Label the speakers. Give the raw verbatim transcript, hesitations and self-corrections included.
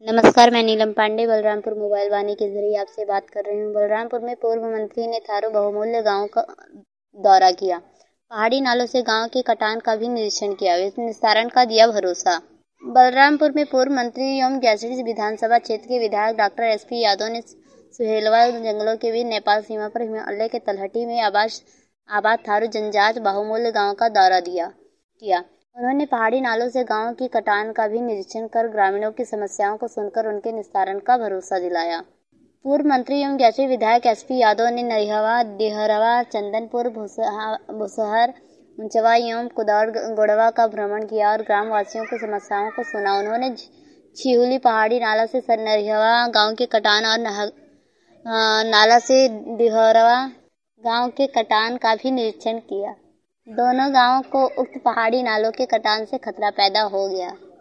Speaker 1: नमस्कार, मैं नीलम पांडे बलरामपुर मोबाइल वाणी के जरिए आपसे बात कर रही हूँ। बलरामपुर में पूर्व मंत्री ने थारू बहुमूल्य गांव का दौरा किया। पहाड़ी नालों से गांव के कटान का भी निरीक्षण किया। निस्तारण का दिया भरोसा। बलरामपुर में पूर्व मंत्री एवं गैसडी विधानसभा क्षेत्र के विधायक डॉक्टर एस पी यादव ने सुहेलवा जंगलों के बीच नेपाल सीमा पर हिमालय के तलहटी में आबाद आबाद थारू जनजाति बहुमूल्य गाँव का दौरा दिया किया। उन्होंने पहाड़ी नालों से गांव की कटान का भी निरीक्षण कर ग्रामीणों की समस्याओं को सुनकर उनके निस्तारण का भरोसा दिलाया। पूर्व मंत्री एवं गैसडी विधायक एस पी यादव ने नरिहवा, देहरवा, चंदनपुर, भुसहर, मुंचवा एवं कुदौर गोड़वा का भ्रमण किया और ग्राम वासियों की समस्याओं को सुना। उन्होंने छिहुली पहाड़ी नाला से नरिहवा गाँव के कटान और नह, नाला से देहरवा गाँव के कटान का भी निरीक्षण किया। दोनों गांवों को उक्त पहाड़ी नालों के कटान से खतरा पैदा हो गया।